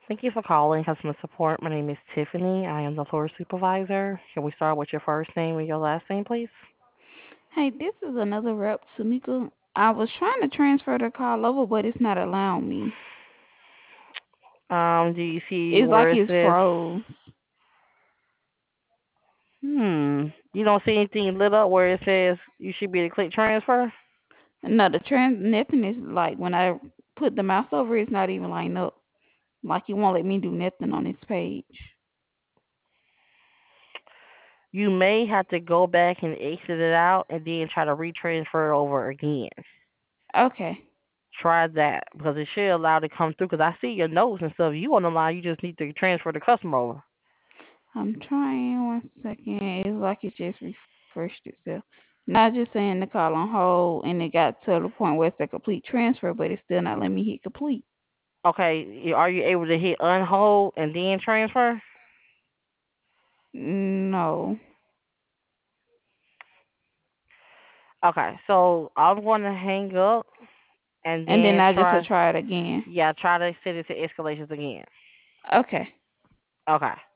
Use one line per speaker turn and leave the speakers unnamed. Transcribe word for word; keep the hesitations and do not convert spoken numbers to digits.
Thank you for calling customer support. My name is Tiffany. I am the floor supervisor. Can we start with your first name and your last name, please?
Hey, this is another rep, Tamika. I was trying to transfer the call over, but it's not allowing me.
Um, do you see
It's
where
like
it
it's
says,
froze.
hmm, you don't see anything lit up where it says you should be able to click transfer?
No, the trans nothing is like when I put the mouse over, it's not even lining up. Like it won't let me do nothing on this page.
You may have to go back and exit it out and then try to retransfer it over again.
Okay,
Try that because it should allow it to come through. Because I see your notes and stuff. You on the line, you just need to transfer the customer over.
I'm trying. One second. It's like it just refreshed itself. Not just saying the call on hold, and it got to the point where it's a complete transfer, but it's still not letting me hit complete.
Okay, are you able to hit unhold and then transfer?
No.
Okay, so I'm going to hang up and
And then
then
I just will
try.
try it again.
Yeah, try to set it to escalations again.
Okay.
Okay.